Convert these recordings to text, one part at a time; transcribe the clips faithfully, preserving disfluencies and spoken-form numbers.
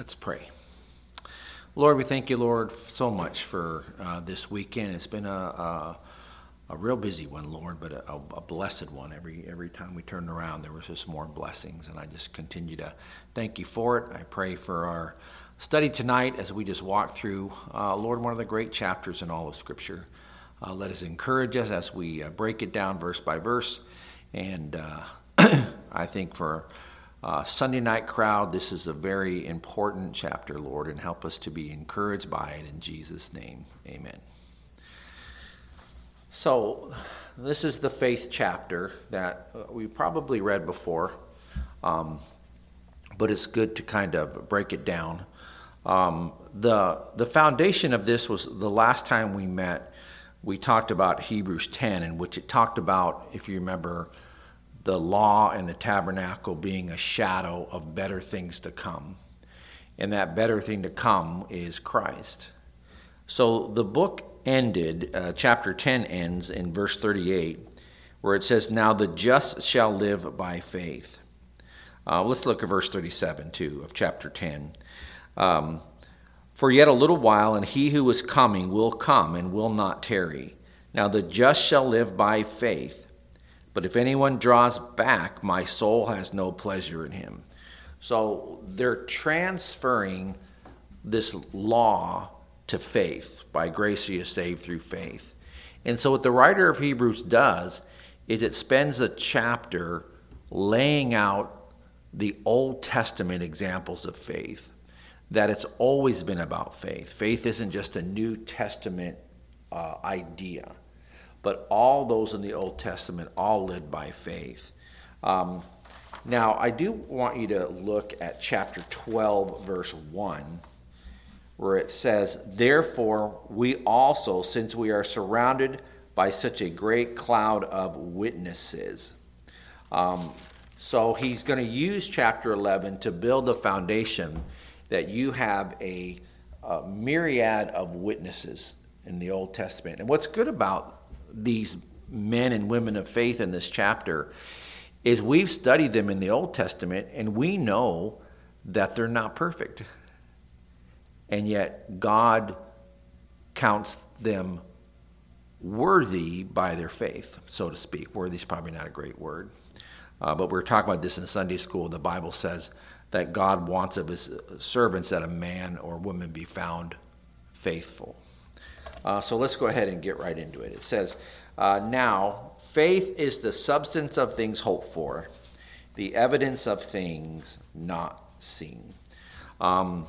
Let's pray. Lord, we thank you, Lord, so much for uh, this weekend. It's been a, a a real busy one, Lord, but a, a blessed one. Every every time we turned around, there was just more blessings, and I just continue to thank you for it. I pray for our study tonight as we just walk through, uh, Lord, one of the great chapters in all of Scripture. Uh, let us encourage us as we uh, break it down verse by verse, and uh, I think for Uh, Sunday night crowd, this is a very important chapter, Lord, and help us to be encouraged by it in Jesus' name. Amen. So, this is the faith chapter that we probably read before, um, but it's good to kind of break it down. Um, the the foundation of this was the last time we met, we talked about Hebrews ten, in which it talked about, if you remember, the law and the tabernacle being a shadow of better things to come. And that better thing to come is Christ. So the book ended, uh, chapter ten ends in verse thirty-eight, where it says, "Now the just shall live by faith." Uh, let's look at verse thirty-seven, too, of chapter ten. Um, "For yet a little while, and he who is coming will come and will not tarry. Now the just shall live by faith. But if anyone draws back, my soul has no pleasure in him." So they're transferring this law to faith. By grace you are saved through faith. And so what the writer of Hebrews does is it spends a chapter laying out the Old Testament examples of faith, that it's always been about faith. Faith isn't just a New Testament uh, idea. But all those in the Old Testament all lived by faith. Um, now, I do want you to look at chapter twelve, verse one, where it says, "Therefore we also, since we are surrounded by such a great cloud of witnesses." Um, so he's going to use chapter eleven to build a foundation that you have a, a myriad of witnesses in the Old Testament. And what's good about these men and women of faith in this chapter is we've studied them in the Old Testament, and we know that they're not perfect. And yet God counts them worthy by their faith, so to speak. Worthy is probably not a great word. Uh, but we were talking about this in Sunday school. The Bible says that God wants of his servants that a man or woman be found faithful. Uh, so let's go ahead and get right into it. It says, uh, "Now faith is the substance of things hoped for, the evidence of things not seen." Um,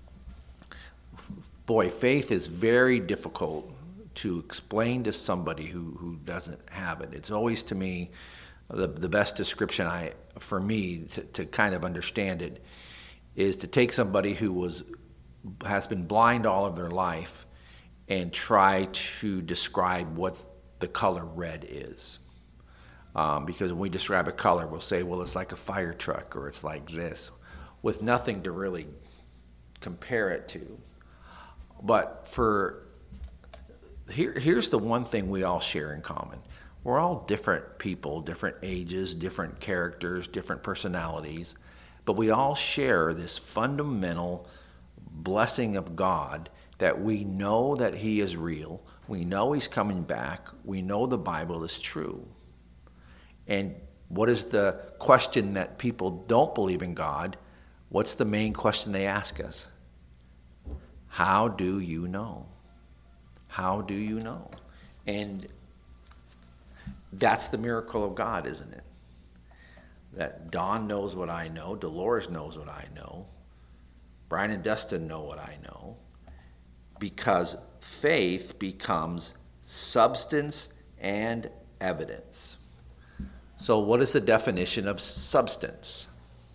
boy, faith is very difficult to explain to somebody who, who doesn't have it. It's always, to me, the, the best description I for me to, to kind of understand it is to take somebody who was has been blind all of their life and try to describe what the color red is. Um, because when we describe a color, we'll say, well, it's like a fire truck, or it's like this, with nothing to really compare it to. But for here, here's the one thing we all share in common. We're all different people, different ages, different characters, different personalities, but we all share this fundamental blessing of God, that we know that he is real, we know he's coming back, we know the Bible is true. And what is the question that people don't believe in God? What's the main question they ask us? How do you know? How do you know? And that's the miracle of God, isn't it? That Don knows what I know, Dolores knows what I know, Brian and Dustin know what I know, because faith becomes substance and evidence. So what is the definition of substance?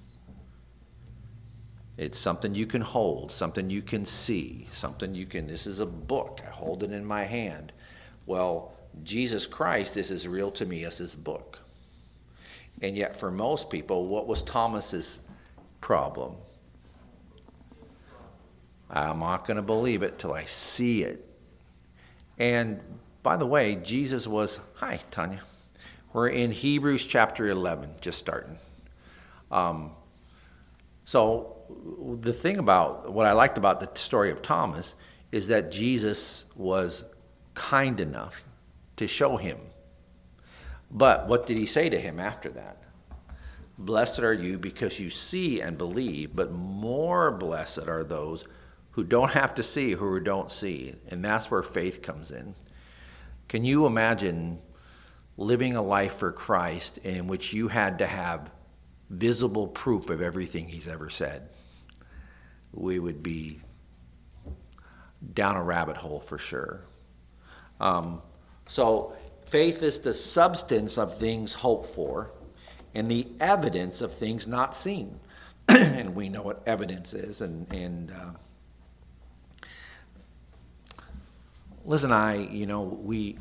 It's something you can hold, something you can see, something you can, this is a book, I hold it in my hand. Well, Jesus Christ, this is real to me as this book. And yet for most people, what was Thomas's problem? I'm not going to believe it till I see it. And by the way, Jesus was, hi, Tanya. We're in Hebrews chapter eleven, just starting. Um, so the thing about what I liked about the story of Thomas is that Jesus was kind enough to show him. But what did he say to him after that? Blessed are you because you see and believe, but more blessed are those who don't have to see, who don't see. And that's where faith comes in. Can you imagine living a life for Christ in which you had to have visible proof of everything he's ever said? We would be down a rabbit hole for sure. Um, so faith is the substance of things hoped for and the evidence of things not seen. And we know what evidence is. And, and uh, Liz and I, you know, we,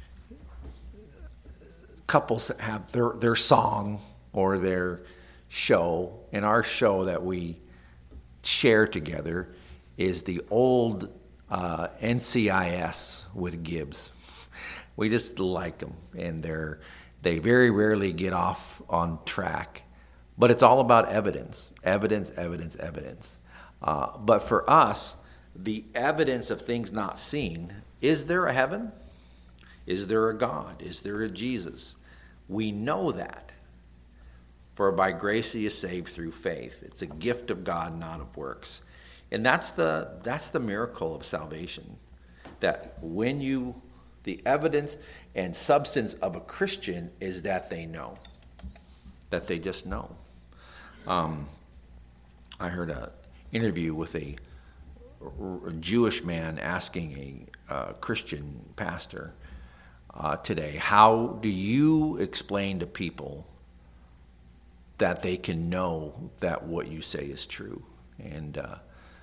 couples have their, their song or their show, and our show that we share together is the old uh, N C I S with Gibbs. We just like them, and they're they very rarely get off on track. But it's all about evidence, evidence, evidence, evidence. Uh, but for us, the evidence of things not seen, is there a heaven? Is there a God? Is there a Jesus? We know that. For by grace he is saved through faith. It's a gift of God, not of works. And that's the that's the miracle of salvation. That when you, the evidence and substance of a Christian is that they know. That they just know. Um, I heard an interview with a, a Jewish man asking a, a Christian pastor uh, today, how do you explain to people that they can know that what you say is true? And uh,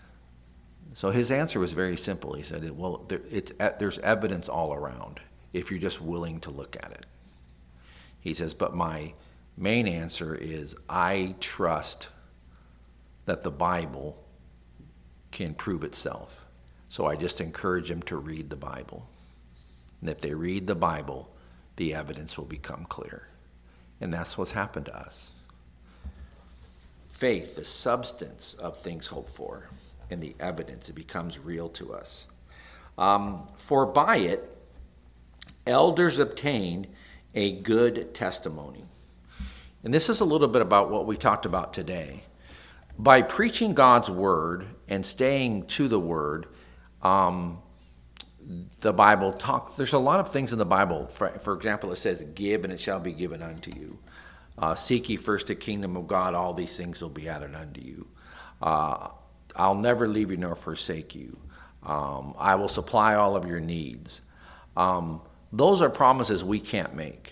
so his answer was very simple. He said, well, there, it's, there's evidence all around if you're just willing to look at it. He says, but my main answer is I trust that the Bible can prove itself. So I just encourage them to read the Bible. And if they read the Bible, the evidence will become clear. And that's what's happened to us. Faith, the substance of things hoped for, and the evidence, it becomes real to us. Um, for by it, elders obtained a good testimony. And this is a little bit about what we talked about today. By preaching God's word and staying to the word, um, the Bible talk. There's a lot of things in the Bible. For, for example, it says, "Give, and it shall be given unto you. Uh, seek ye first the kingdom of God; all these things will be added unto you. Uh, I'll never leave you nor forsake you. Um, I will supply all of your needs." Um, those are promises we can't make.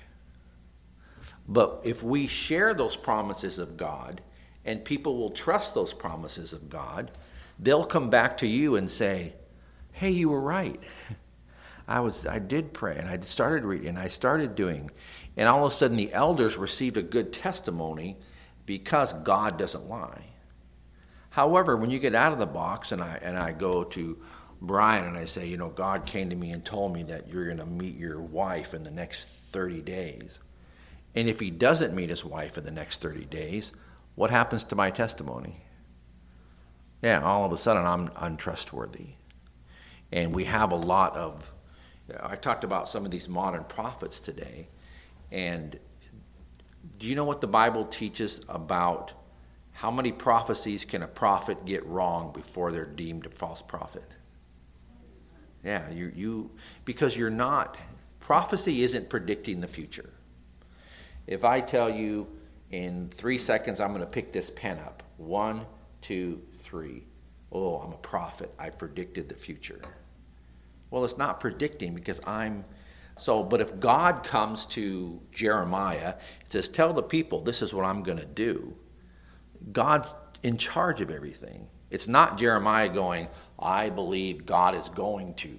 But if we share those promises of God, and people will trust those promises of God, they'll come back to you and say, "Hey, you were right. I was, I did pray, and I started reading, and I started doing." And all of a sudden, the elders received a good testimony because God doesn't lie. However, when you get out of the box, and I and I go to Brian and I say, you know, God came to me and told me that you're going to meet your wife in the next thirty days. And if he doesn't meet his wife in the next thirty days, what happens to my testimony? Yeah, all of a sudden I'm untrustworthy. And we have a lot of, I talked about some of these modern prophets today. And do you know what the Bible teaches about how many prophecies can a prophet get wrong before they're deemed a false prophet? Yeah, you, you because you're not, prophecy isn't predicting the future. If I tell you in three seconds I'm going to pick this pen up, one, two, three, oh, I'm a prophet. I predicted the future. Well, it's not predicting because I'm, so, but if God comes to Jeremiah and says, tell the people this is what I'm going to do, God's in charge of everything. It's not Jeremiah going, I believe God is going to.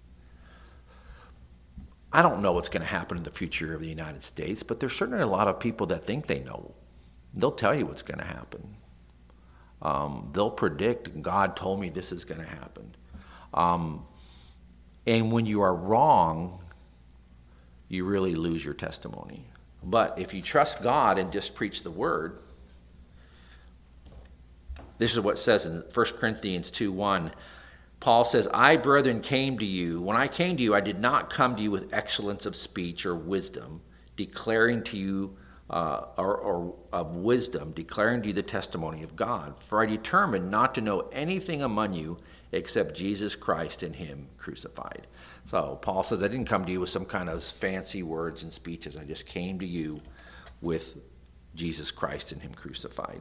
I don't know what's going to happen in the future of the United States, but there's certainly a lot of people that think they know. They'll tell you what's going to happen. Um, they'll predict, God told me this is going to happen. Um, and when you are wrong, you really lose your testimony. But if you trust God and just preach the word, This is what it says in First Corinthians two one. Paul says, I, brethren, came to you. When I came to you, I did not come to you with excellence of speech or wisdom, declaring to you, uh, or, or of wisdom, declaring to you the testimony of God. For I determined not to know anything among you except Jesus Christ and him crucified. So Paul says, I didn't come to you with some kind of fancy words and speeches. I just came to you with Jesus Christ and him crucified.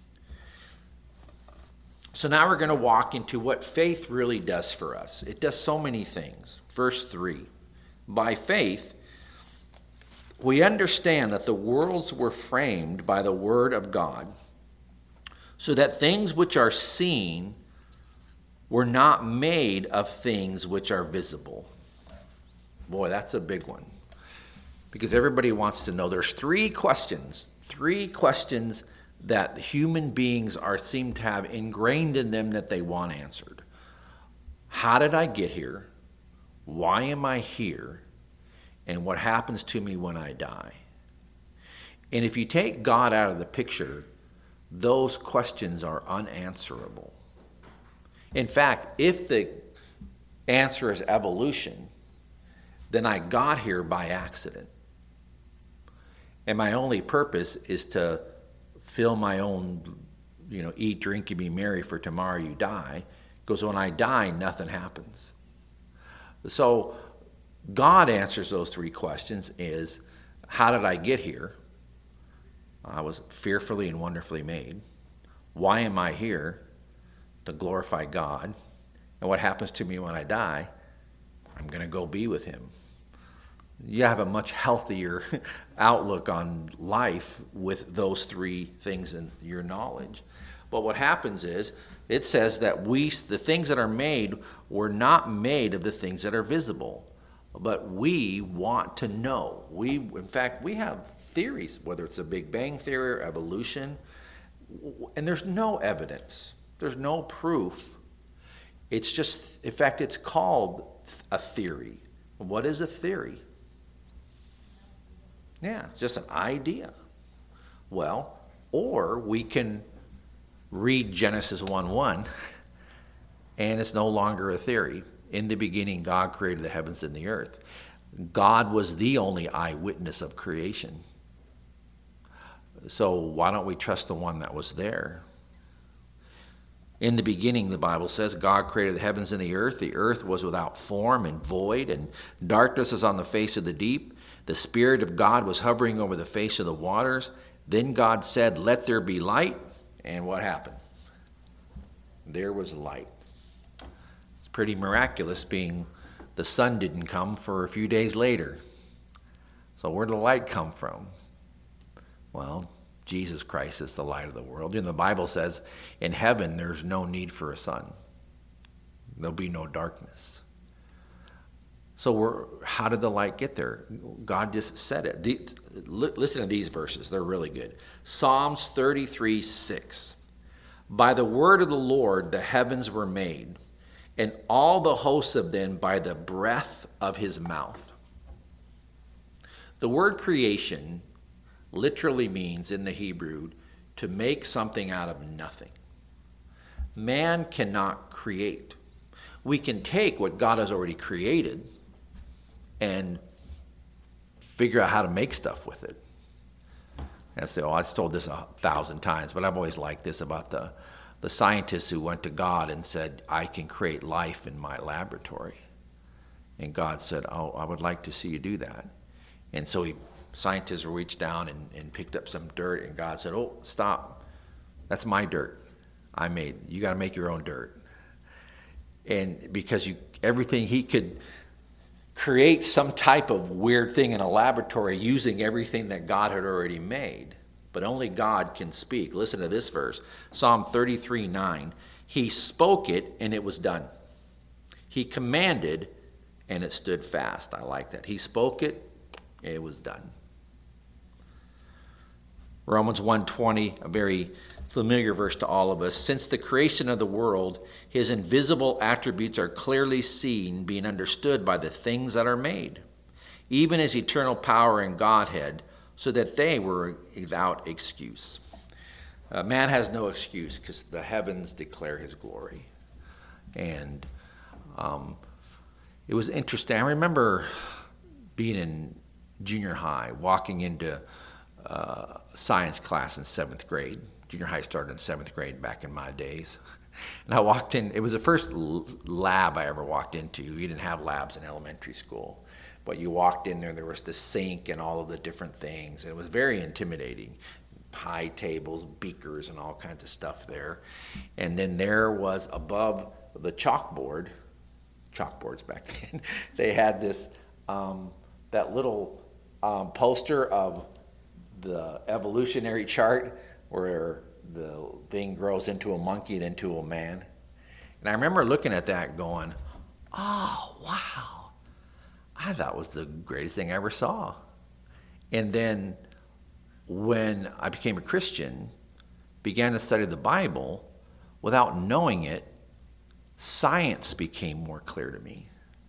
So now we're going to walk into what faith really does for us. It does so many things. Verse three, by faith, we understand that the worlds were framed by the word of God, so that things which are seen were not made of things which are visible. Boy, that's a big one. Because everybody wants to know. There's three questions, three questions that human beings are seem to have ingrained in them that they want answered. How did I get here? Why am I here? And what happens to me when I die? And if you take God out of the picture, those questions are unanswerable. In fact, if the answer is evolution, then I got here by accident. And my only purpose is to fill my own, you know, eat, drink, and be merry, for tomorrow you die. Because when I die, nothing happens. So God answers those three questions is, how did I get here? I was fearfully and wonderfully made. Why am I here? To glorify God. And what happens to me when I die? I'm going to go be with him. You have a much healthier outlook on life with those three things in your knowledge. But what happens is, it says that we, the things that are made, were not made of the things that are visible. But we want to know. We, in fact, we have theories, whether it's a Big Bang theory or evolution, and there's no evidence. There's no proof. It's just, in fact, it's called a theory. What is a theory? Yeah, it's just an idea. Well, or we can read Genesis one one, and it's no longer a theory. In the beginning, God created the heavens and the earth. God was the only eyewitness of creation. So why don't we trust the one that was there? In the beginning, the Bible says, God created the heavens and the earth. The earth was without form and void, and darkness was on the face of the deep. The Spirit of God was hovering over the face of the waters. Then God said, let there be light. And what happened? There was light. It's pretty miraculous, being the sun didn't come for a few days later. So where did the light come from? Well, Jesus Christ is the light of the world. And the Bible says, in heaven there's no need for a sun. There'll be no darkness. So we're, how did the light get there? God just said it. The, listen to these verses. They're really good. Psalms thirty-three six. By the word of the Lord the heavens were made, and all the hosts of them by the breath of his mouth. The word creation literally means in the Hebrew to make something out of nothing. Man cannot create. We can take what God has already created and figure out how to make stuff with it. And I say, oh, I've told this a thousand times, but I've always liked this about the, the scientists who went to God and said, I can create life in my laboratory. And God said, oh, I would like to see you do that. And so he, scientists reached down and, and picked up some dirt, and God said, oh, stop. That's my dirt. I made. You got to make your own dirt. And because you everything he could create some type of weird thing in a laboratory using everything that God had already made. But only God can speak. Listen to this verse. Psalm thirty-three nine. He spoke it and it was done. He commanded and it stood fast. I like that. He spoke it, it was done. Romans one twenty, a very familiar verse to all of us. Since the creation of the world, his invisible attributes are clearly seen, being understood by the things that are made, even his eternal power and Godhead, so that they were without excuse. Uh, man has no excuse because the heavens declare his glory. And um, it was interesting. I remember being in junior high, walking into uh, science class in seventh grade. Junior high started in seventh grade back in my days. And I walked in, it was the first l- lab I ever walked into. You didn't have labs in elementary school. But you walked in there, there was the sink and all of the different things. It was very intimidating. High tables, beakers, and all kinds of stuff there. And then there was above the chalkboard, chalkboards back then, they had this, um, that little um, poster of the evolutionary chart where the thing grows into a monkey, then to a man. And I remember looking at that going, oh, wow. I thought it was the greatest thing I ever saw. And then when I became a Christian, began to study the Bible, without knowing it, science became more clear to me.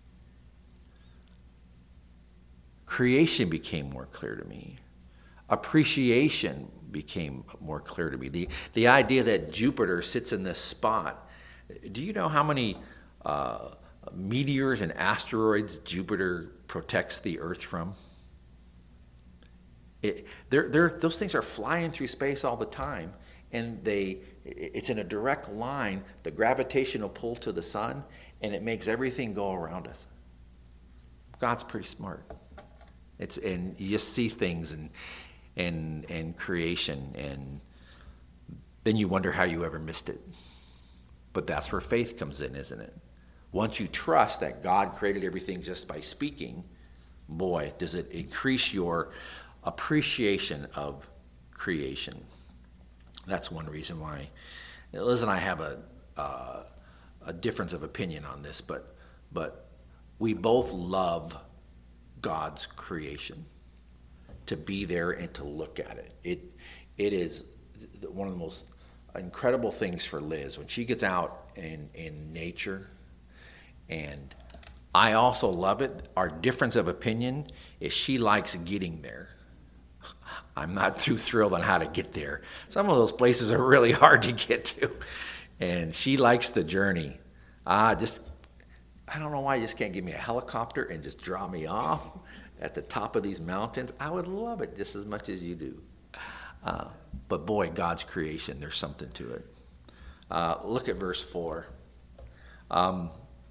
Creation became more clear to me. Appreciation became more clear to me. The, the idea that Jupiter sits in this spot. Do you know how many uh, meteors and asteroids Jupiter protects the Earth from? It, they're, they're, those things are flying through space all the time, and they it's in a direct line, the gravitational pull to the sun, and it makes everything go around us. God's pretty smart. It's and you just see things and and and creation, and then you wonder how you ever missed it. But that's where faith comes in, isn't it? Once you trust that God created everything just by speaking, boy, does it increase your appreciation of creation. That's one reason why Liz and I have a uh, a difference of opinion on this, but but we both love God's creation, to be there and to look at it. It it is one of the most incredible things for Liz when she gets out in in nature, and I also love it. Our difference of opinion is she likes getting there. I'm not too thrilled on how to get there. Some of those places are really hard to get to. And she likes the journey. Ah, just, I don't know why you just can't give me a helicopter and just drop me off at the top of these mountains. I would love it just as much as you do. Uh, but boy, God's creation, there's something to it. Uh, look at verse four. Um,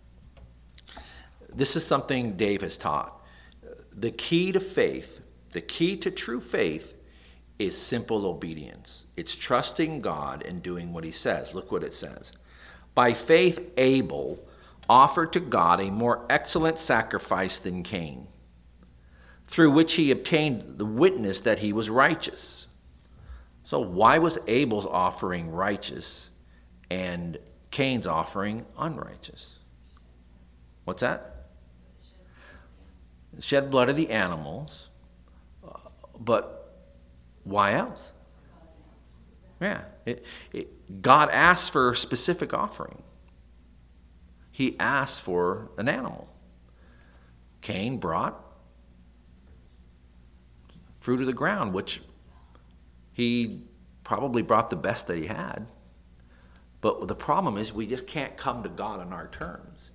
this is something Dave has taught. The key to faith, the key to true faith is simple obedience. It's trusting God and doing what he says. Look what it says. By faith, Abel offered to God a more excellent sacrifice than Cain, through which he obtained the witness that he was righteous. So why was Abel's offering righteous and Cain's offering unrighteous? What's that? Shed blood of the animals. But why else? Yeah. It, it, God asked for a specific offering. He asked for an animal. Cain brought fruit of the ground, which he probably brought the best that he had. But the problem is we just can't come to God on our terms.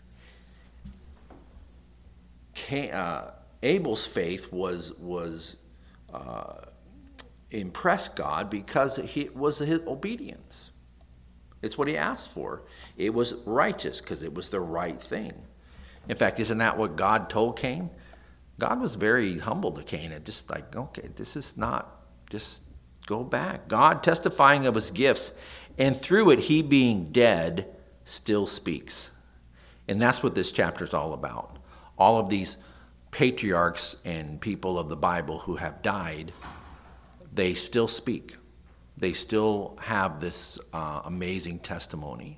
Cain, uh, Abel's faith was was uh, impressed God because he, it was his obedience. It's what he asked for. It was righteous because it was the right thing. In fact, isn't that what God told Cain? God was very humble to Cain and just like, okay, this is not, just go back. God testifying of his gifts, and through it, he being dead still speaks. And that's what this chapter is all about. All of these patriarchs and people of the Bible who have died, they still speak. They still have this uh, amazing testimony.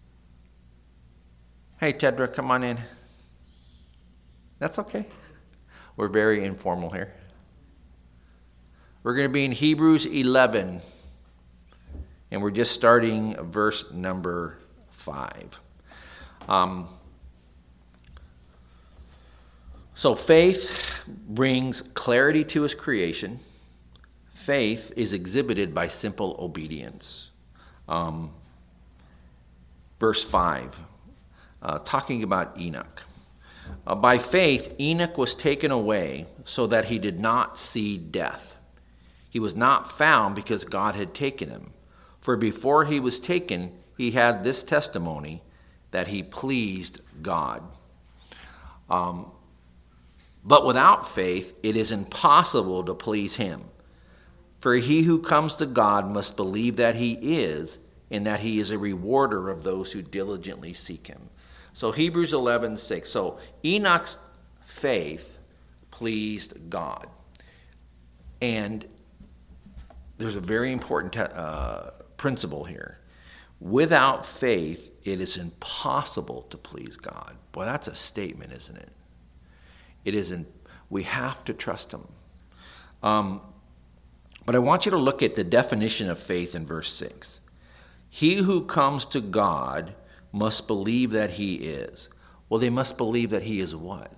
Hey, Tedra, come on in. That's okay. We're very informal here. We're going to be in Hebrews eleven, and we're just starting verse number five. Um, so faith brings clarity to his creation. faith is exhibited by simple obedience. Um, verse five, uh, talking about Enoch. Uh, by faith, Enoch was taken away so that he did not see death. He was not found because God had taken him. For before he was taken, he had this testimony that he pleased God. Um, but without faith, it is impossible to please him. For he who comes to God must believe that he is, and that he is a rewarder of those who diligently seek him. So Hebrews eleven six. So Enoch's faith pleased God. And there's a very important uh, principle here. Without faith, it is impossible to please God. Boy, that's a statement, isn't it? It isn't. We have to trust him. Um, but I want you to look at the definition of faith in verse six. He who comes to God must believe that he is. Well, they must believe that he is what?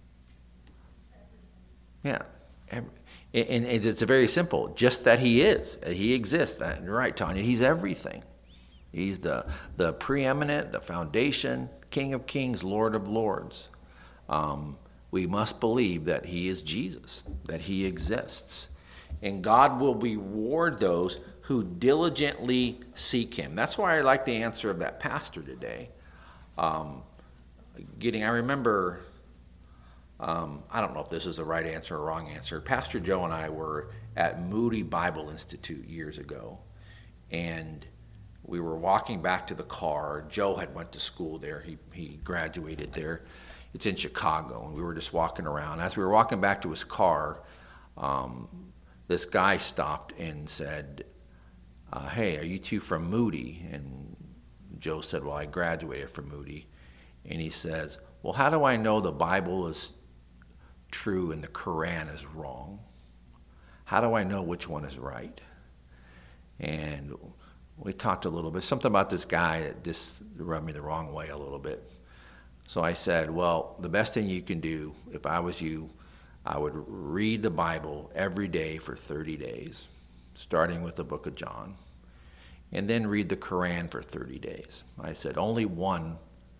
Yeah. And it's very simple. Just that he is. He exists. You're right, Tanya. He's everything. He's the, the preeminent, the foundation, King of kings, Lord of lords. Um, we must believe that he is Jesus, that he exists. And God will reward those who diligently seek him. That's why I like the answer of that pastor today. Um, getting, I remember, um, I don't know if this is the right answer or wrong answer. Pastor Joe and I were at Moody Bible Institute years ago, and we were walking back to the car. Joe had went to school there. He he graduated there. It's in Chicago, and we were just walking around. As we were walking back to his car, um, this guy stopped and said, uh, hey, are you two from Moody? And Joe said, well, I graduated from Moody. And he says, well, how do I know the Bible is true and the Quran is wrong? How do I know which one is right? And we talked a little bit, something about this guy that just rubbed me the wrong way a little bit. So I said, well, the best thing you can do, if I was you, I would read the Bible every day for thirty days, starting with the book of John, and then read the Quran for thirty days. I said, only one,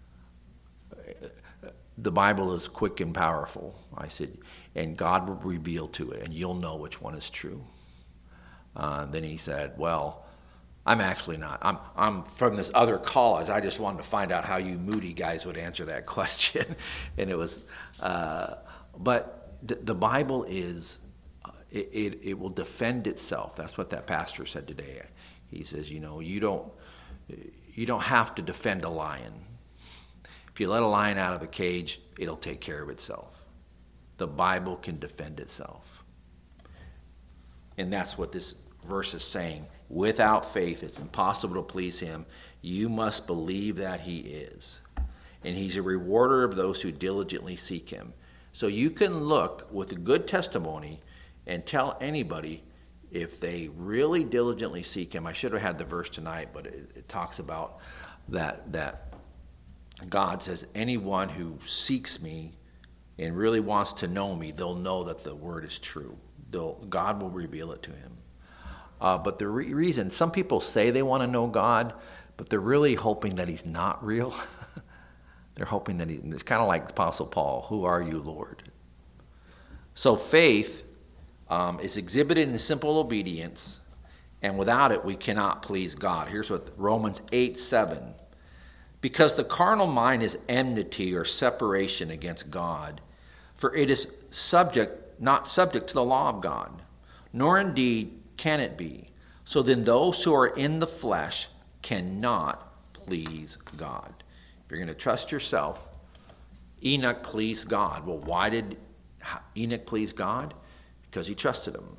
the Bible is quick and powerful. I said, and God will reveal to it, and you'll know which one is true. Uh, then he said, well, I'm actually not. I'm I'm from this other college. I just wanted to find out how you Moody guys would answer that question. And it was, uh, but the, the Bible is, uh, it, it it will defend itself. That's what that pastor said today. He says, you know, you don't you don't have to defend a lion. If you let a lion out of the cage, it'll take care of itself. The Bible can defend itself. And that's what this verse is saying. Without faith, it's impossible to please him. You must believe that he is. And he's a rewarder of those who diligently seek him. So you can look with a good testimony and tell anybody if they really diligently seek him. I should have had the verse tonight, but it, it talks about that, that God says, anyone who seeks me and really wants to know me, they'll know that the word is true. They'll, God will reveal it to him. Uh, but the re- reason, some people say they want to know God, but they're really hoping that he's not real. They're hoping that he, it's kind of like Apostle Paul, who are you, Lord? So faith um, is exhibited in simple obedience, and without it, we cannot please God. Here's what Romans eight seven. Because the carnal mind is enmity or separation against God, for it is subject, not subject to the law of God, nor indeed can it be. So then those who are in the flesh cannot please God. If you're going to trust yourself, Enoch pleased God. Well, why did Enoch please God? Because he trusted him.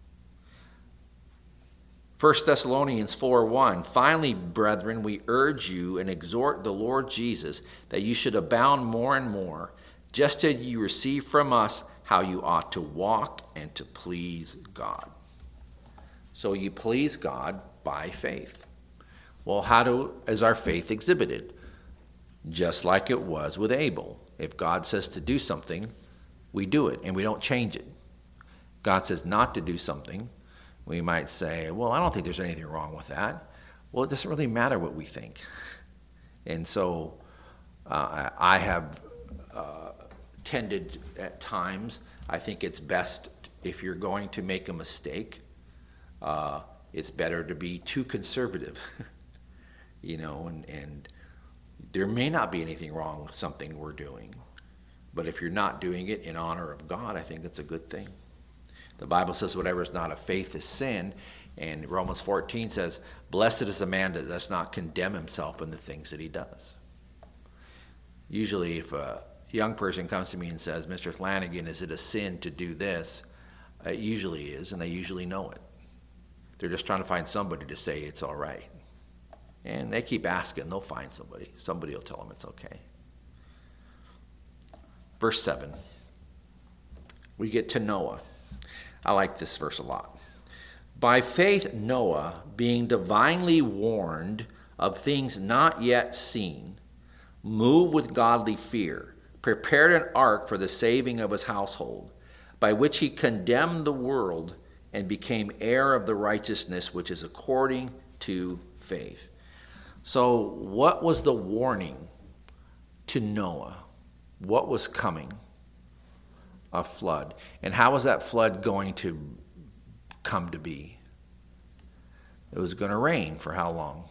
First Thessalonians four one, finally, brethren, we urge you and exhort the Lord Jesus that you should abound more and more, just as you receive from us how you ought to walk and to please God. So you please God by faith. Well, how do, is our faith exhibited? Just like it was with Abel. If God says to do something, we do it, and we don't change it. God says not to do something, We might say, well, I don't think there's anything wrong with that. Well, it doesn't really matter what we think. And so uh, I have uh, tended at times, I think it's best if you're going to make a mistake, uh, it's better to be too conservative, you know, and, and there may not be anything wrong with something we're doing. But if you're not doing it in honor of God, I think it's a good thing. The Bible says whatever is not of faith is sin. And Romans fourteen says, blessed is the man that does not condemn himself in the things that he does. Usually if a young person comes to me and says, Mister Flanagan, is it a sin to do this? It usually is, and they usually know it. They're just trying to find somebody to say it's all right. And they keep asking, they'll find somebody. Somebody will tell them it's okay. Verse seven, we get to Noah. I like this verse a lot. By faith, Noah, being divinely warned of things not yet seen, moved with godly fear, prepared an ark for the saving of his household, by which he condemned the world and became heir of the righteousness which is according to faith. So what was the warning to Noah? What was coming? A flood. And how was that flood going to come to be? It was going to rain for how long?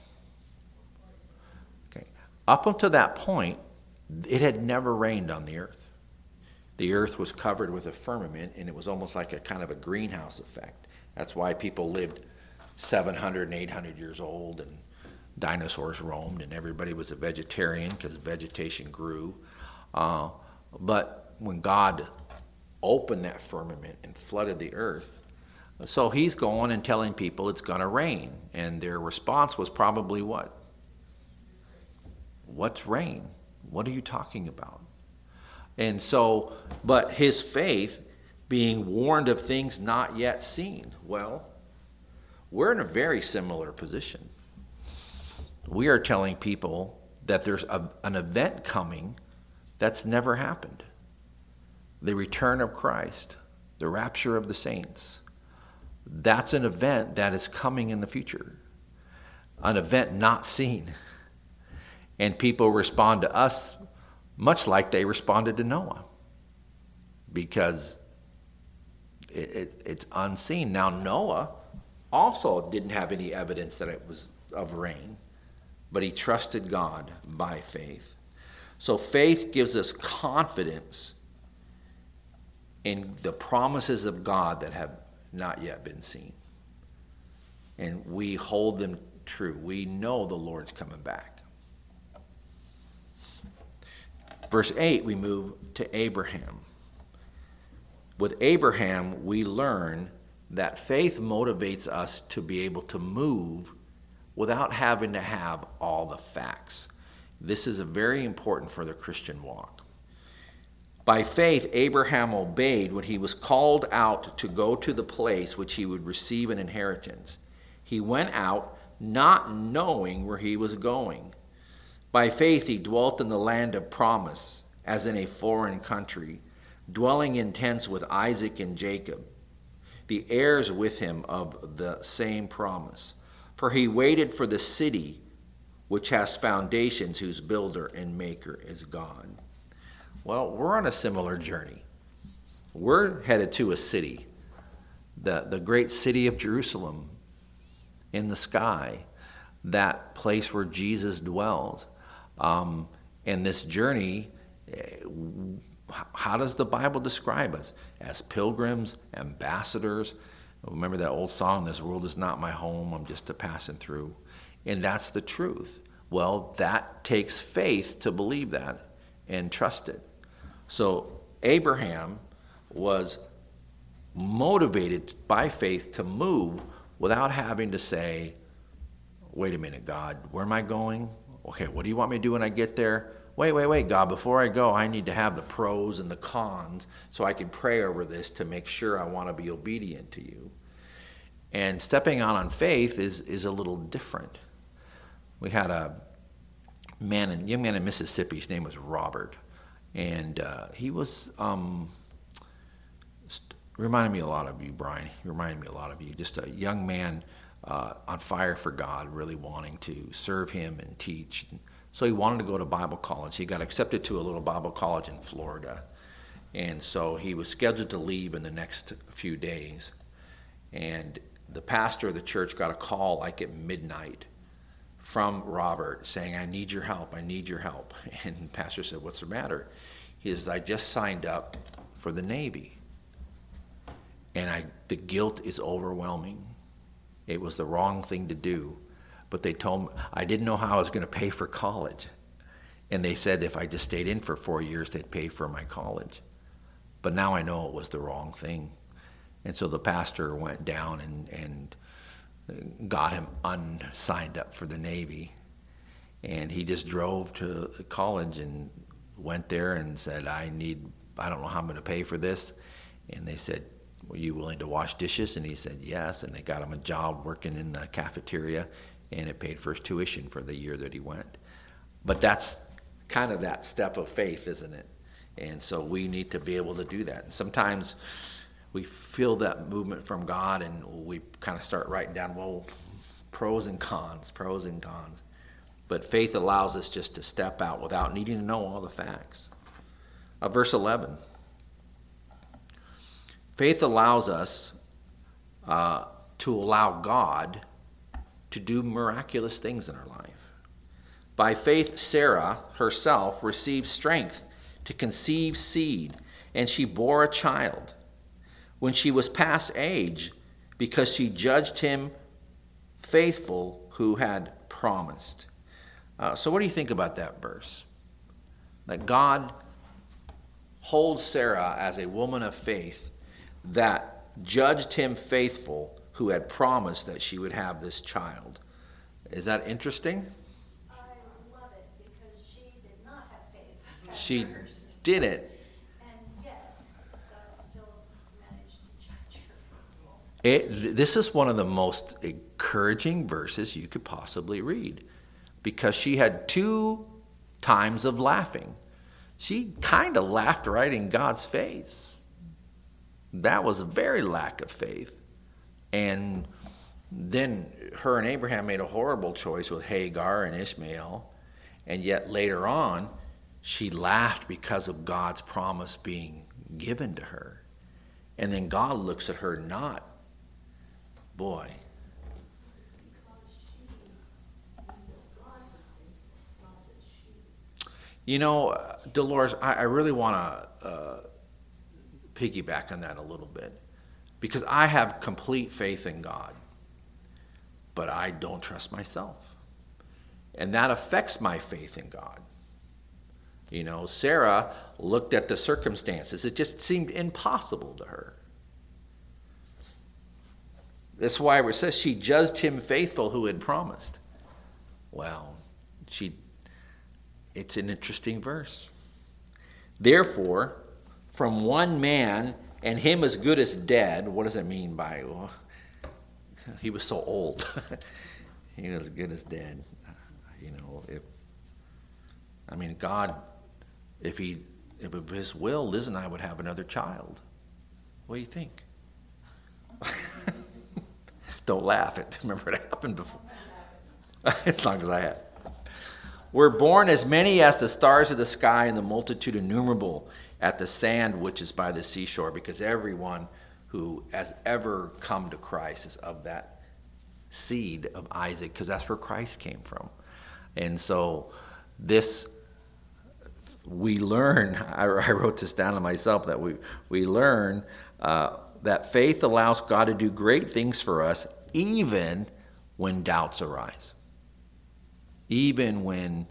Okay. Up until that point, it had never rained on the earth. The earth was covered with a firmament, and it was almost like a kind of a greenhouse effect. That's why people lived seven hundred and eight hundred years old, and dinosaurs roamed, and everybody was a vegetarian because vegetation grew. Uh, but when God opened that firmament and flooded the earth, so he's going and telling people it's going to rain. And their response was probably what? What's rain? What are you talking about? And so, but his faith, being warned of things not yet seen. Well, we're in a very similar position. We are telling people that there's a, an event coming that's never happened. The return of Christ, the rapture of the saints. That's an event that is coming in the future. An event not seen. And people respond to us much like they responded to Noah. Because it, it, it's unseen. Now Noah also didn't have any evidence that it was of rain. But he trusted God by faith. So faith gives us confidence in the promises of God that have not yet been seen. And we hold them true. We know the Lord's coming back. Verse eight, we move to Abraham. With Abraham, we learn that faith motivates us to be able to move without having to have all the facts. This is a very important for the Christian walk. By faith, Abraham obeyed when he was called out to go to the place which he would receive an inheritance. He went out not knowing where he was going. By faith, he dwelt in the land of promise, as in a foreign country, dwelling in tents with Isaac and Jacob, the heirs with him of the same promise. For he waited for the city which has foundations, whose builder and maker is God. Well, we're on a similar journey. We're headed to a city, the, the great city of Jerusalem in the sky, that place where Jesus dwells. Um, and this journey, how does the Bible describe us? As pilgrims, ambassadors. Remember that old song, "This world is not my home, I'm just a passing through." And that's the truth. Well, that takes faith to believe that and trust it. So Abraham was motivated by faith to move without having to say, wait a minute, God, where am I going? Okay, what do you want me to do when I get there? Wait, wait, wait, God, before I go, I need to have the pros and the cons so I can pray over this to make sure I want to be obedient to you. And stepping out on faith is, is a little different. We had a man, a young man in Mississippi, his name was Robert. And uh, he was um, st- reminded me a lot of you, Brian. You reminded me a lot of you. Just a young man uh, on fire for God, really wanting to serve him and teach. So he wanted to go to Bible college. He got accepted to a little Bible college in Florida. And so he was scheduled to leave in the next few days. And the pastor of the church got a call like at midnight from Robert saying, I need your help, I need your help. And the pastor said, what's the matter? He says, I just signed up for the Navy. And I, the guilt is overwhelming. It was the wrong thing to do. But they told me, I didn't know how I was going to pay for college. And they said if I just stayed in for four years, they'd pay for my college. But now I know it was the wrong thing. And so the pastor went down and, and got him unsigned up for the Navy. And he just drove to college and went there and said, I need, I don't know how I'm going to pay for this. And they said, were you willing to wash dishes? And he said, yes. And they got him a job working in the cafeteria, and it paid for his tuition for the year that he went. But that's kind of that step of faith, isn't it? And so we need to be able to do that. And sometimes we feel that movement from God, and we kind of start writing down, well, pros and cons, pros and cons. But faith allows us just to step out without needing to know all the facts. Uh, verse eleven. Faith allows us uh, to allow God to do miraculous things in our life. By faith, Sarah herself received strength to conceive seed, and she bore a child when she was past age, because she judged him faithful who had promised. Uh, so what do you think about that verse? That God holds Sarah as a woman of faith that judged him faithful who had promised that she would have this child. Is that interesting? I love it because she did not have faith. She first. didn't. And yet, God still managed to judge her. It, this is one of the most encouraging verses you could possibly read, because she had two times of laughing. She kind of laughed right in God's face. That was a very lack of faith. And then her and Abraham made a horrible choice with Hagar and Ishmael. And yet later on, she laughed because of God's promise being given to her. And then God looks at her not. Boy. You know, Dolores, I, I really want to uh, piggyback on that a little bit, because I have complete faith in God, but I don't trust myself. And that affects my faith in God. You know, Sarah looked at the circumstances. It just seemed impossible to her. That's why it says she judged him faithful who had promised. Well, she, it's an interesting verse. Therefore, from one man, and him as good as dead, what does it mean by, well, he was so old. He was as good as dead. You know, if, I mean, God, if he, if it was his will, Liz and I would have another child. What do you think? Don't laugh. It, remember it happened before. As long as I had. We're born as many as the stars of the sky, and the multitude innumerable at the sand which is by the seashore, because everyone who has ever come to Christ is of that seed of Isaac, because that's where Christ came from. And so this, we learn, I, I wrote this down to myself, that we, we learn uh, that faith allows God to do great things for us, even when doubts arise. Even when,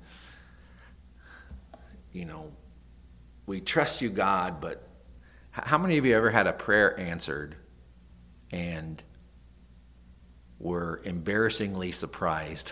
you know, we trust you, God, but how many of you ever had a prayer answered and were embarrassingly surprised?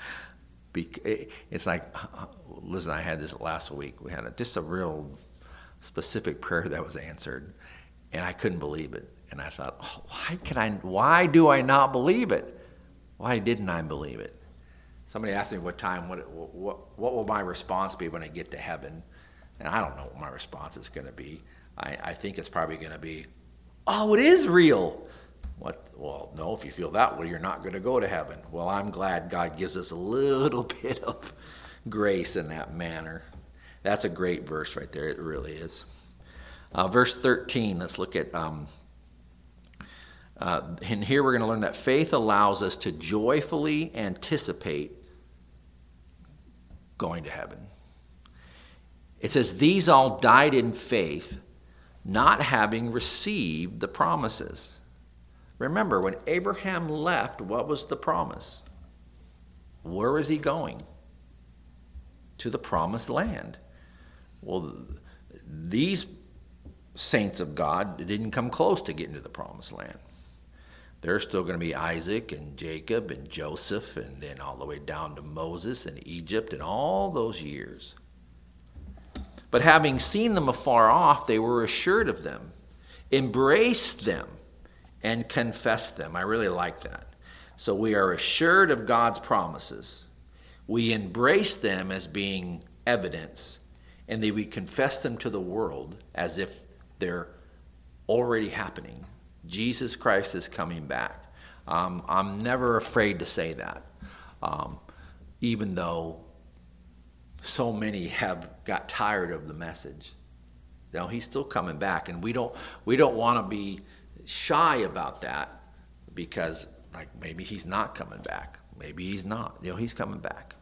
It's like, Liz and I had this last week. We had a, just a real specific prayer that was answered, and I couldn't believe it. And I thought, oh, why can I? Why do I not believe it? Why didn't I believe it? Somebody asked me what time, what, what, what will my response be when I get to heaven? And I don't know what my response is going to be. I, I think it's probably going to be, Oh, it is real. What? Well, no, if you feel that way, you're not going to go to heaven. Well, I'm glad God gives us a little bit of grace in that manner. That's a great verse right there. It really is. Uh, verse thirteen, let's look at, um, uh, and here we're going to learn that faith allows us to joyfully anticipate going to heaven. It says, these all died in faith, not having received the promises. Remember, when Abraham left, what was the promise? Where was he going? To the promised land. Well, these saints of God didn't come close to getting to the promised land. There's still going to be Isaac and Jacob and Joseph, and then all the way down to Moses and Egypt and all those years. But having seen them afar off, they were assured of them, embraced them, and confessed them. I really like that. So we are assured of God's promises. We embrace them as being evidence, and then we confess them to the world as if they're already happening. Jesus Christ is coming back. Um, I'm never afraid to say that, um, even though so many have got tired of the message. No, he's still coming back, and we don't we don't want to be shy about that, because like maybe he's not coming back, maybe he's not. You know, he's coming back.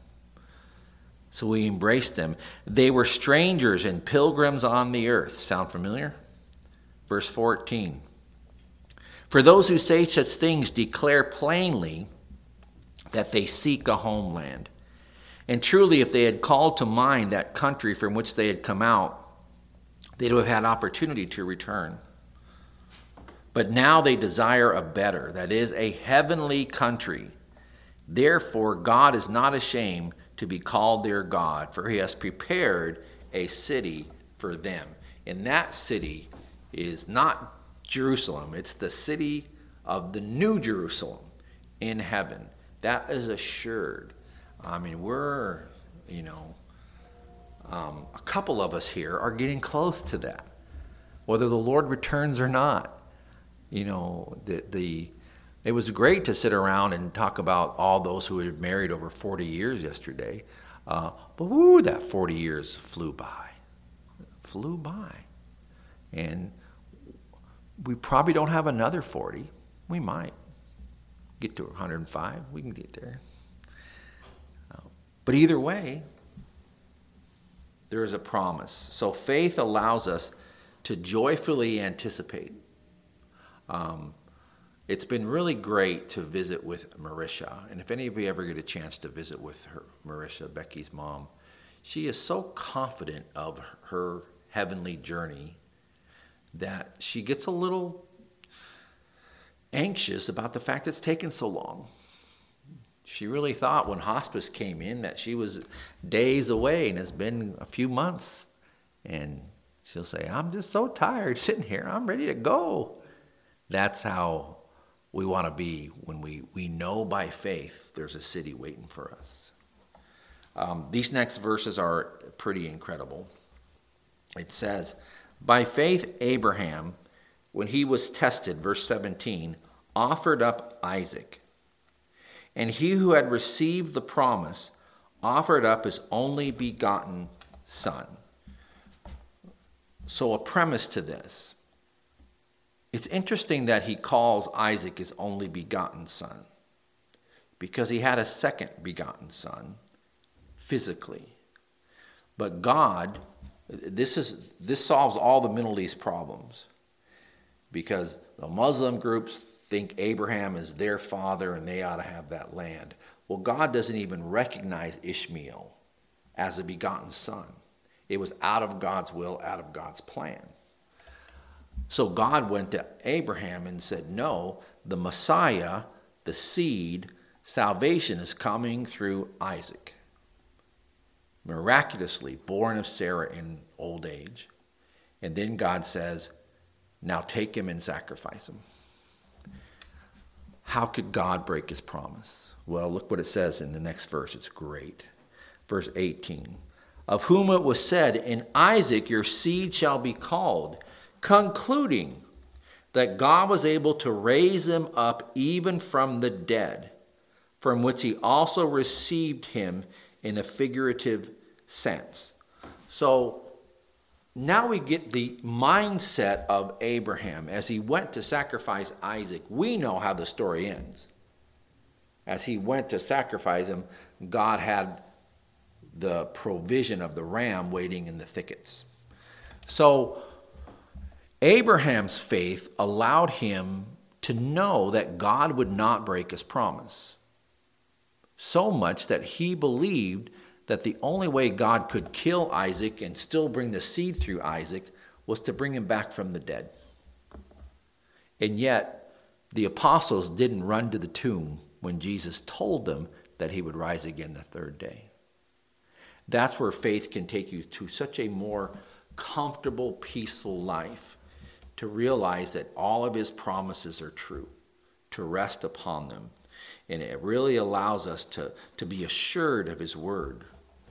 So we embraced them. They were strangers and pilgrims on the earth. Sound familiar? Verse fourteen. For those who say such things declare plainly that they seek a homeland. And truly, if they had called to mind that country from which they had come out, they'd have had opportunity to return. But now they desire a better, that is, a heavenly country. Therefore, God is not ashamed to be called their God, for he has prepared a city for them. And that city is not Jerusalem. It's the city of the New Jerusalem in heaven. That is assured. I mean, we're, you know, um, a couple of us here are getting close to that, whether the Lord returns or not. You know, the the it was great to sit around and talk about all those who had married over forty years yesterday. Uh, but woo, that forty years flew by, flew by, and we probably don't have another forty. We might get to one hundred five. We can get there. But either way, there is a promise. So faith allows us to joyfully anticipate. Um, it's been really great to visit with Marisha. And if any of you ever get a chance to visit with her, Marisha, Becky's mom, she is so confident of her heavenly journey that she gets a little anxious about the fact it's taken so long. She really thought when hospice came in that she was days away, and it's been a few months. And she'll say, I'm just so tired sitting here. I'm ready to go. That's how we want to be when we, we know by faith there's a city waiting for us. Um, these next verses are pretty incredible. It says, by faith Abraham, when he was tested, verse seventeen, offered up Isaac. And he who had received the promise offered up his only begotten son. So a premise to this. It's interesting that he calls Isaac his only begotten son, because he had a second begotten son physically. But God, this is this solves all the Middle East problems, because the Muslim groups think Abraham is their father and they ought to have that land. Well, God doesn't even recognize Ishmael as a begotten son. It was out of God's will, out of God's plan. So God went to Abraham and said, no, the Messiah, the seed, salvation is coming through Isaac. Miraculously born of Sarah in old age. And then God says, now take him and sacrifice him. How could God break his promise? Well, look what it says in the next verse. It's great. Verse eighteen. Of whom it was said, in Isaac your seed shall be called, concluding that God was able to raise him up even from the dead, from which he also received him in a figurative sense. So now we get the mindset of Abraham as he went to sacrifice Isaac. We know how the story ends. As he went to sacrifice him, God had the provision of the ram waiting in the thickets. So Abraham's faith allowed him to know that God would not break his promise. So much that he believed that the only way God could kill Isaac and still bring the seed through Isaac was to bring him back from the dead. And yet, the apostles didn't run to the tomb when Jesus told them that he would rise again the third day. That's where faith can take you to such a more comfortable, peaceful life, to realize that all of his promises are true, to rest upon them. And it really allows us to, to be assured of his word.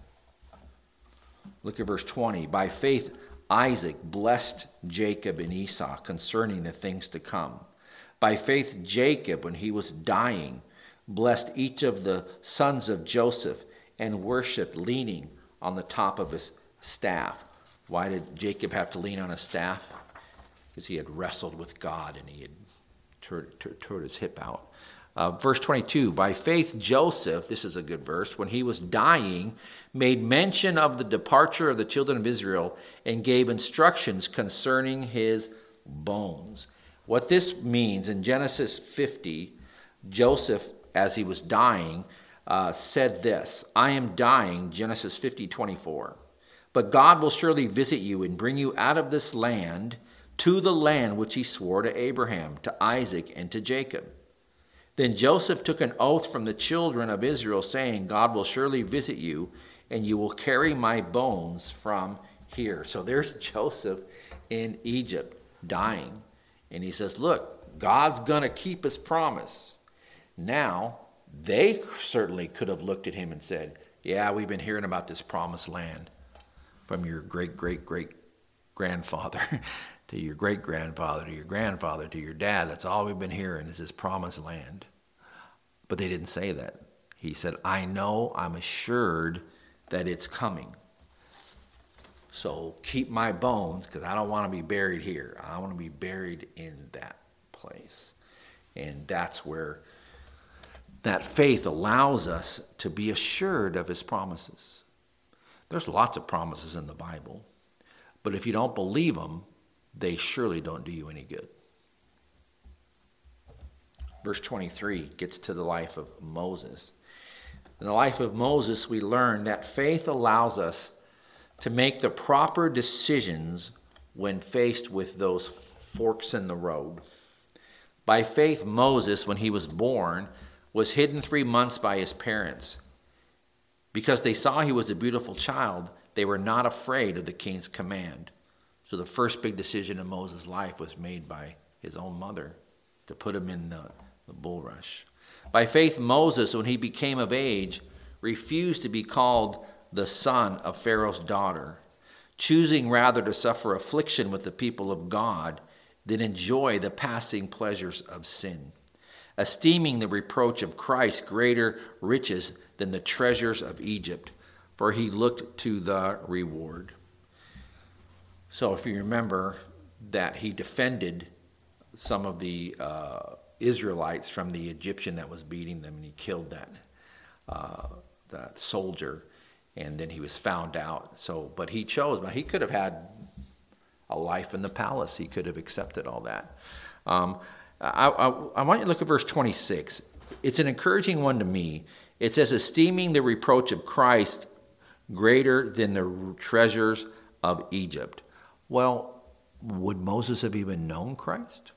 Look at verse twenty. By faith, Isaac blessed Jacob and Esau concerning the things to come. By faith, Jacob, when he was dying, blessed each of the sons of Joseph and worshiped leaning on the top of his staff. Why did Jacob have to lean on his staff? Because he had wrestled with God and he had tore his hip out. Uh, verse twenty-two, by faith Joseph, this is a good verse, when he was dying, made mention of the departure of the children of Israel and gave instructions concerning his bones. What this means, in Genesis fifty, Joseph, as he was dying, uh, said this, I am dying, Genesis fifty twenty-four. But God will surely visit you and bring you out of this land to the land which he swore to Abraham, to Isaac, and to Jacob. Then Joseph took an oath from the children of Israel, saying, God will surely visit you, and you will carry my bones from here. So there's Joseph in Egypt dying. And he says, look, God's going to keep his promise. Now, they certainly could have looked at him and said, yeah, we've been hearing about this promised land from your great-great-great-grandfather to your great-grandfather to your grandfather to your dad. That's all we've been hearing is this promised land. But they didn't say that. He said, I know, I'm assured that it's coming. So keep my bones, because I don't want to be buried here. I want to be buried in that place. And that's where that faith allows us to be assured of his promises. There's lots of promises in the Bible, but if you don't believe them, they surely don't do you any good. Verse twenty-three gets to the life of Moses. In the life of Moses, we learn that faith allows us to make the proper decisions when faced with those forks in the road. By faith, Moses, when he was born, was hidden three months by his parents. Because they saw he was a beautiful child, they were not afraid of the king's command. So the first big decision in Moses' life was made by his own mother to put him in the, the bulrush. By faith, Moses, when he became of age, refused to be called the son of Pharaoh's daughter, choosing rather to suffer affliction with the people of God than enjoy the passing pleasures of sin, esteeming the reproach of Christ greater riches than the treasures of Egypt, for he looked to the reward. So if you remember that he defended some of the uh, Israelites from the Egyptian that was beating them, and he killed that, uh, that soldier, and then he was found out. So, but he chose, but he could have had a life in the palace. He could have accepted all that. Um, I, I, I want you to look at verse twenty-six. It's an encouraging one to me. It says, esteeming the reproach of Christ greater than the treasures of Egypt. Well, would Moses have even known Christ?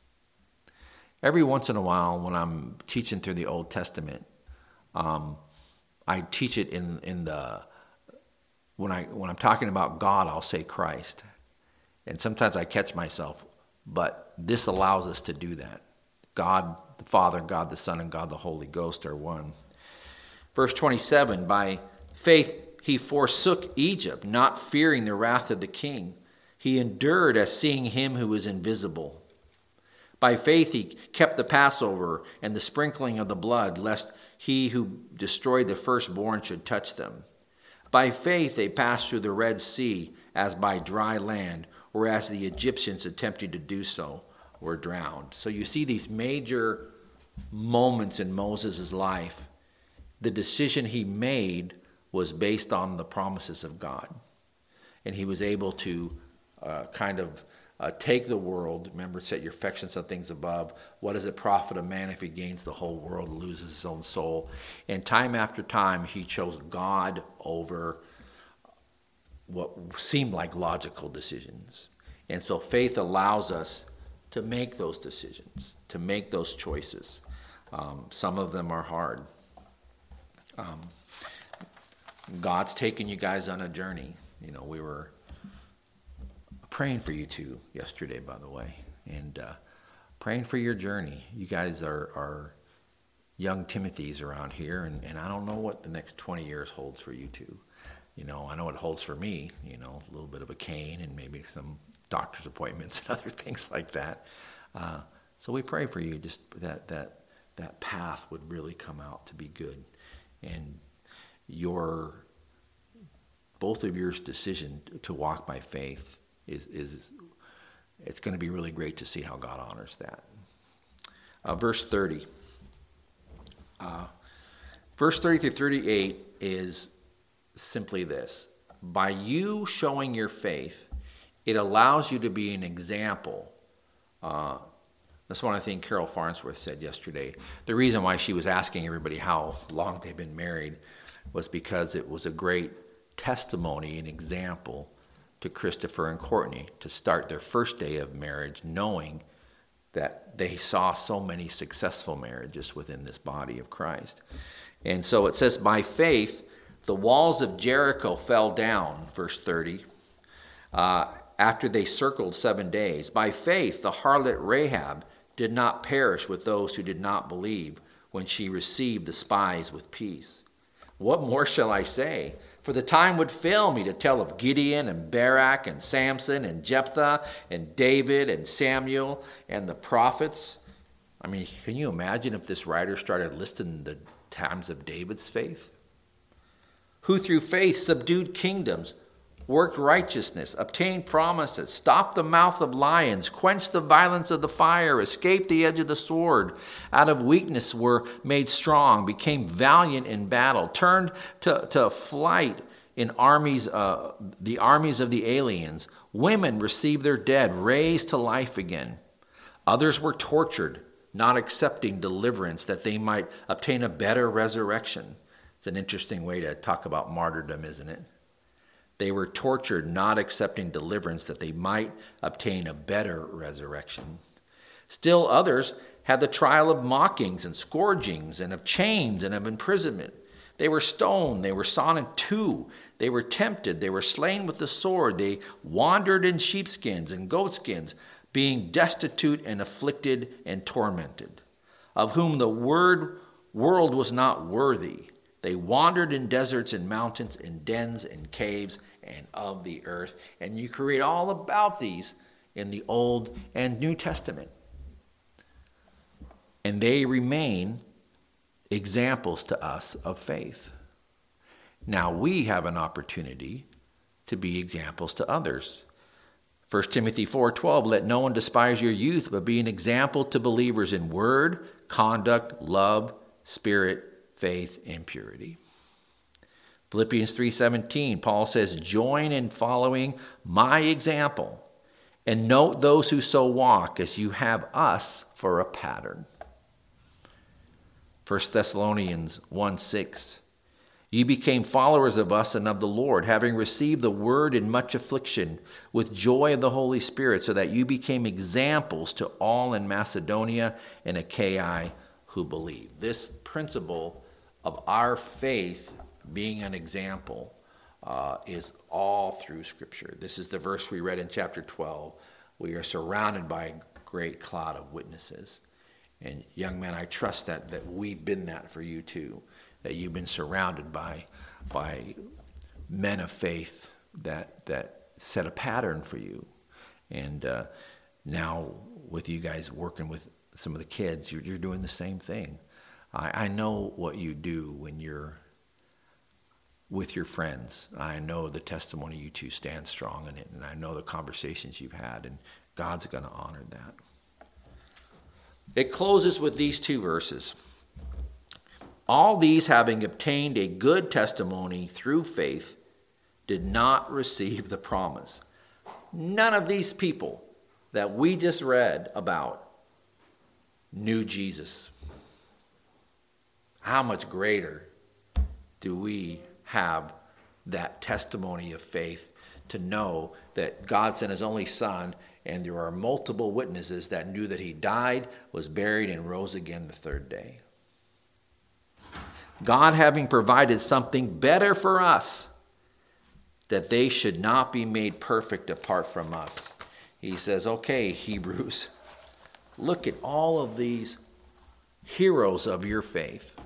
Every once in a while when I'm teaching through the Old Testament, um, I teach it in, in the, when, I, when I'm talking about God, I'll say Christ. And sometimes I catch myself, but this allows us to do that. God the Father, God the Son, and God the Holy Ghost are one. Verse twenty-seven, by faith he forsook Egypt, not fearing the wrath of the king. He endured as seeing him who is invisible. By faith he kept the Passover and the sprinkling of the blood, lest he who destroyed the firstborn should touch them. By faith they passed through the Red Sea as by dry land, whereas the Egyptians attempting to do so were drowned. So you see these major moments in Moses' life. The decision he made was based on the promises of God. And he was able to uh, kind of uh, take the world. Remember, set your affections on things above. What does it profit a man if he gains the whole world and loses his own soul? And time after time, he chose God over what seemed like logical decisions. And so faith allows us to make those decisions, to make those choices. Um, some of them are hard. Um, God's taken you guys on a journey. You know, we were praying for you two yesterday, by the way, and uh, praying for your journey. You guys are, are young Timothys around here, and, and I don't know what the next twenty years holds for you two. You know, I know it holds for me, you know, a little bit of a cane and maybe some doctor's appointments and other things like that. Uh, so we pray for you, just that that that path would really come out to be good. And your, both of your decision to walk by faith is, is it's going to be really great to see how God honors that. Uh, verse thirty. Uh, verse thirty through thirty-eight is simply this. By you showing your faith, it allows you to be an example. Uh, that's one I think Carol Farnsworth said yesterday. The reason why she was asking everybody how long they've been married was because it was a great testimony and example to Christopher and Courtney to start their first day of marriage knowing that they saw so many successful marriages within this body of Christ. And so it says, by faith, the walls of Jericho fell down, verse thirty, uh, after they circled seven days. By faith, the harlot Rahab did not perish with those who did not believe when she received the spies with peace. What more shall I say? For the time would fail me to tell of Gideon and Barak and Samson and Jephthah and David and Samuel and the prophets. I mean, can you imagine if this writer started listing the times of David's faith? Who through faith subdued kingdoms, worked righteousness, obtained promises, stopped the mouth of lions, quenched the violence of the fire, escaped the edge of the sword, out of weakness were made strong, became valiant in battle, turned to, to flight in armies, uh, the armies of the aliens. Women received their dead, raised to life again. Others were tortured, not accepting deliverance that they might obtain a better resurrection. It's an interesting way to talk about martyrdom, isn't it? They were tortured, not accepting deliverance that they might obtain a better resurrection. Still others had the trial of mockings and scourgings and of chains and of imprisonment. They were stoned, they were sawn in two, they were tempted, they were slain with the sword, they wandered in sheepskins and goatskins, being destitute and afflicted and tormented, of whom the word world was not worthy. They wandered in deserts and mountains, in dens and caves, and of the earth. And you can read all about these in the Old and New Testament. And they remain examples to us of faith. Now we have an opportunity to be examples to others. First Timothy four twelve, let no one despise your youth, but be an example to believers in word, conduct, love, spirit, faith, and purity. Philippians three seventeen, Paul says, join in following my example and note those who so walk as you have us for a pattern. First Thessalonians one six, you became followers of us and of the Lord, having received the word in much affliction with joy of the Holy Spirit, so that you became examples to all in Macedonia and Achaia who believe. This principle of our faith being an example uh, is all through Scripture. This is the verse we read in chapter twelve. We are surrounded by a great cloud of witnesses. And young men, I trust that that we've been that for you too, that you've been surrounded by by men of faith that that set a pattern for you. And uh, now with you guys working with some of the kids, you're, you're doing the same thing. I, I know what you do when you're with your friends. I know the testimony you two stand strong in it, and I know the conversations you've had, and God's going to honor that. It closes with these two verses. All these, having obtained a good testimony through faith, did not receive the promise. None of these people that we just read about knew Jesus. How much greater do we have that testimony of faith to know that God sent his only Son, and there are multiple witnesses that knew that he died, was buried, and rose again the third day. God having provided something better for us, that they should not be made perfect apart from us. He says, okay, Hebrews, look at all of these heroes of your faith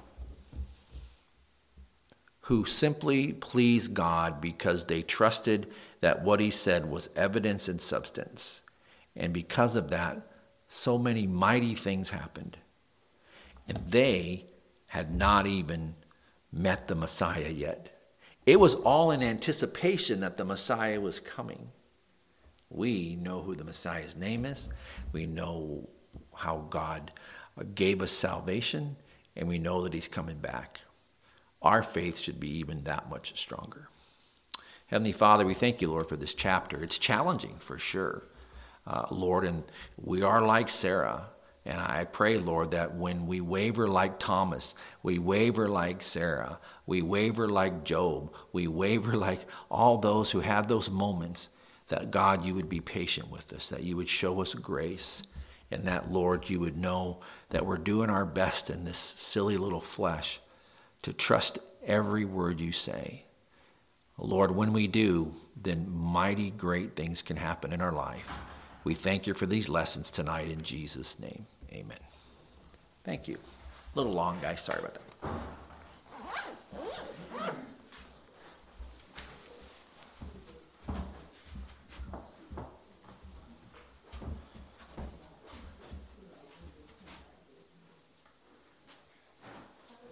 who simply pleased God because they trusted that what he said was evidence and substance. And because of that, so many mighty things happened. And they had not even met the Messiah yet. It was all in anticipation that the Messiah was coming. We know who the Messiah's name is. We know how God gave us salvation, and we know that he's coming back. Our faith should be even that much stronger. Heavenly Father, we thank you, Lord, for this chapter. It's challenging for sure, uh, Lord, and we are like Sarah. And I pray, Lord, that when we waver like Thomas, we waver like Sarah, we waver like Job, we waver like all those who have those moments, that God, you would be patient with us, that you would show us grace, and that, Lord, you would know that we're doing our best in this silly little flesh to trust every word you say. Lord, when we do, then mighty great things can happen in our life. We thank you for these lessons tonight in Jesus' name. Amen. Thank you. A little long, guys. Sorry about that.